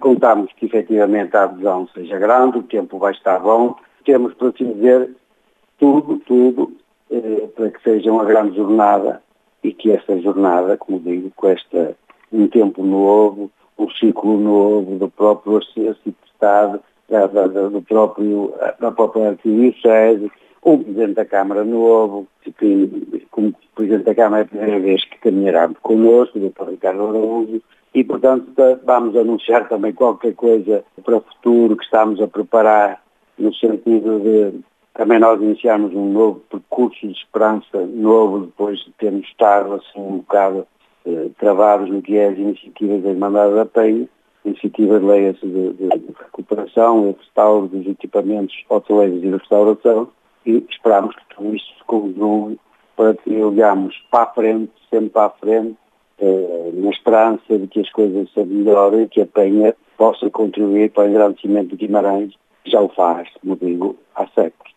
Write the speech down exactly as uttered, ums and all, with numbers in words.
contamos que efetivamente a adesão seja grande, o tempo vai estar bom, temos, por assim dizer, tudo, tudo, eh, para que seja uma grande jornada e que esta jornada, como digo, com esta, um tempo novo, um ciclo novo do próprio Estado, da, da, do próprio, da própria Arquidiocese, o Presidente da Câmara novo, que como Presidente da Câmara é a primeira vez que caminhará connosco, o doutor Ricardo Araújo, e portanto vamos anunciar também qualquer coisa para o futuro que estamos a preparar, no sentido de também nós iniciarmos um novo percurso de esperança novo, depois de termos estado assim um bocado eh, travados no que é as iniciativas da Irmandade da Penha, iniciativas, leia-se, de, de, de recuperação e restauro dos equipamentos hoteleiros e de restauração, e esperamos que tudo isto se conjugue para que olhamos para a frente, sempre para a frente, eh, na esperança de que as coisas se melhorem e que a Penha possa contribuir para o engrandecimento de Guimarães, que já o faz, como digo, há séculos.